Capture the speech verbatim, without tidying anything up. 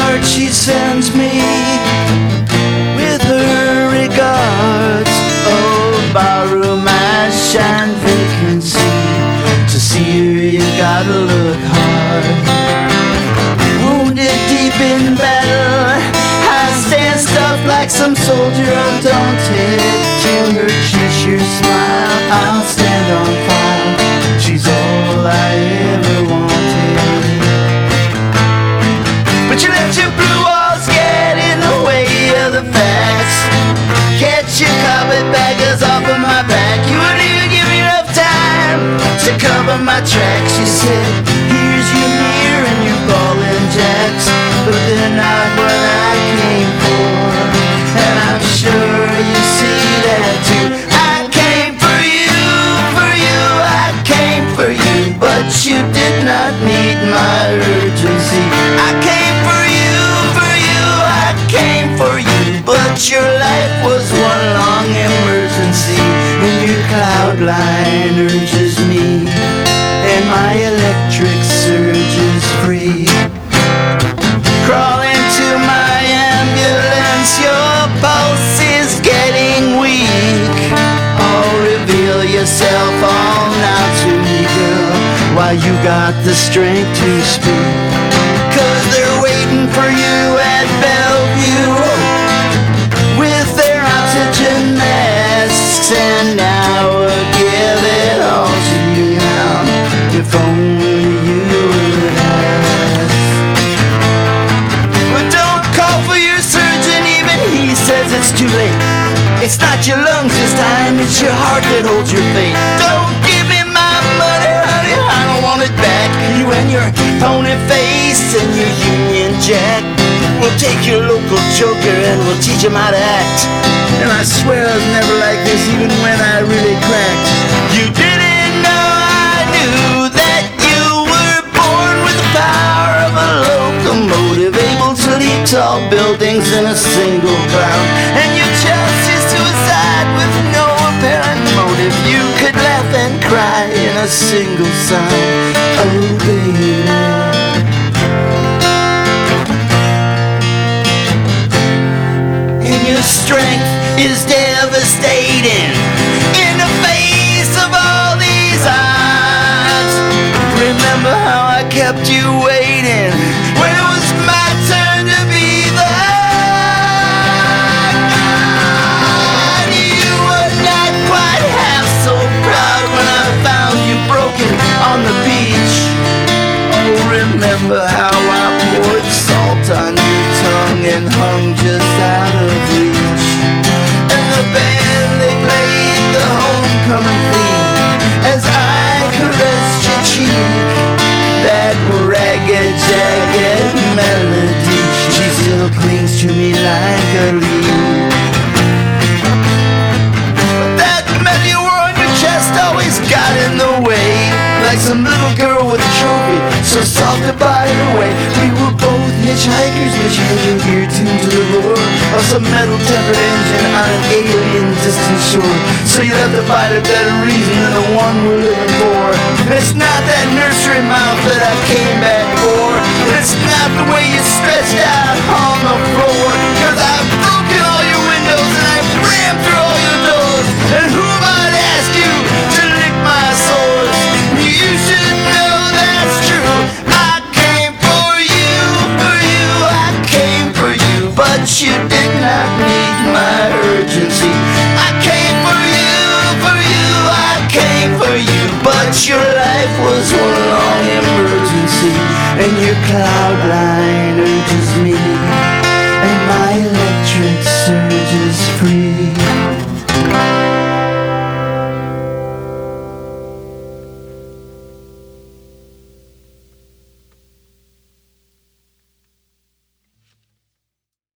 card she sends me with her regards. Oh, barroom ash and vacancy. To see her you gotta look hard. Wounded deep in battle, I stand stuffed like some soldier undaunted. To her Cheshire smile, I'll stand on file. She's all I ever wanted. But you let your blue walls get in the way of the facts. Get your carpetbaggers off of my back. You wouldn't even give me enough time to cover my tracks. You said, here's your mirror and your ball and jacks, but they're not what I came for. And I'm sure you see that too. I came for you, for you, I came for you, but you did not meet my urgency. I came for you, for you, I came for you, but your life was one long emergency. And your cloud line urges me, and my electric surge is free. Crawl into my ambulance, your pulse is getting weak. Oh, reveal yourself all now to me, girl, while you got the strength to speak. Cause they're waiting for you at Bellevue with their oxygen masks, and now we'll give it all to you now, if only you would ask. But don't call for your surgeon, even he says it's too late. It's not your lungs this time, it's your heart that holds your fate. Don't give me my money, honey, I don't want it back. You and your pony face and your Union Jack, we'll take your local joker and we'll teach him how to act. And I swear I was never like this, even when I really cracked. You didn't know I knew that you were born with the power of a locomotive, able to leap tall buildings in a single bound. And you chose suicide with no apparent motive. You could laugh and cry in a single sound. Oh, baby. Your strength is devastating in the face of all these odds. Remember how I kept you waiting when it was my turn to be the god. You were not quite half so proud when I found you broken on the beach. Oh, remember how I poured salt on your tongue and hung just out of reach. And the band, they played the homecoming theme as I caressed your cheek. That ragged, jagged melody, she still clings to me like a leaf. But that medal you wore on your chest always got in the way, like some little girl with a trophy, so soft to buy her way. We were both hitchhikers, but you had your ear tuned to the roar of some metal-tempered engine on an alien distant shore. So you have to find a better reason than the one we're living for. And it's not that nursery mouth that I came back for. And it's not the way you stretched out on the floor. Cause I've broken all your windows and I've rammed through all your doors. And who might ask you to lick my sores? You should know that's true. I came for you, for you, I came for you, but you did not need my urgency. I came for you, for you, I came for you, but your life was one long emergency, and your cloud line urges me